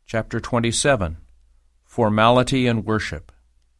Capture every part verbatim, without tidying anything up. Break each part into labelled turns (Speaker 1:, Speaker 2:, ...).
Speaker 1: Chapter twenty-seven. Formality and Worship.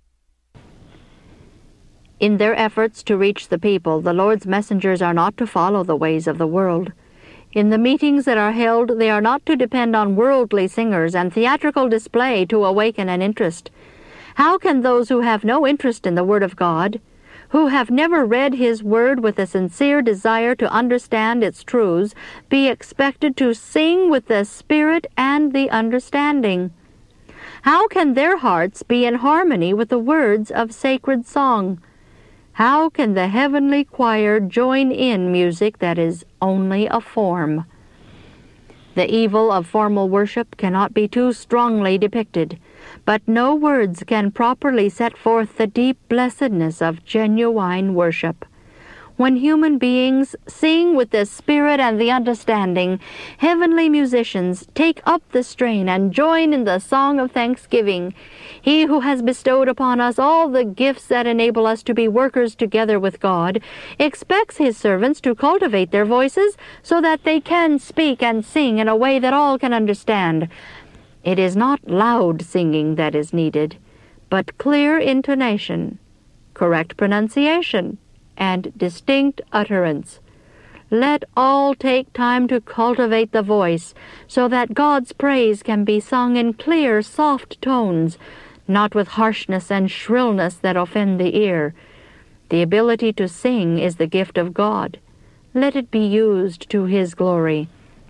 Speaker 2: In their efforts to reach the people, the Lord's messengers are not to follow the ways of the world. In the meetings that are held, they are not to depend on worldly singers and theatrical display to awaken an interest. How can those who have no interest in the Word of God, who have never read His Word with a sincere desire to understand its truths, be expected to sing with the Spirit and the understanding? How can their hearts be in harmony with the words of sacred song? How can the heavenly choir join in music that is only a form? The evil of formal worship cannot be too strongly depicted, but no words can properly set forth the deep blessedness of genuine worship. When human beings sing with the Spirit and the understanding, heavenly musicians take up the strain and join in the song of thanksgiving. He who has bestowed upon us all the gifts that enable us to be workers together with God expects His servants to cultivate their voices so that they can speak and sing in a way that all can understand. It is not loud singing that is needed, but clear intonation, correct pronunciation, and distinct utterance. Let all take time to cultivate the voice so that God's praise can be sung in clear, soft tones, not with harshness and shrillness that offend the ear. The ability to sing is the gift of God. Let it be used to His glory.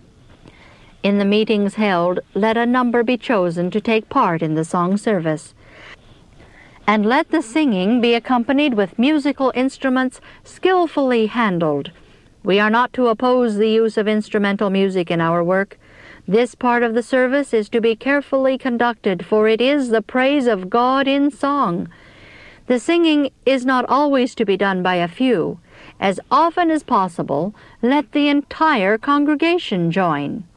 Speaker 2: In the meetings held, let a number be chosen to take part in the song service. And let the singing be accompanied with musical instruments skillfully handled. We are not to oppose the use of instrumental music in our work. This part of the service is to be carefully conducted, for it is the praise of God in song. The singing is not always to be done by a few. As often as possible, let the entire congregation join.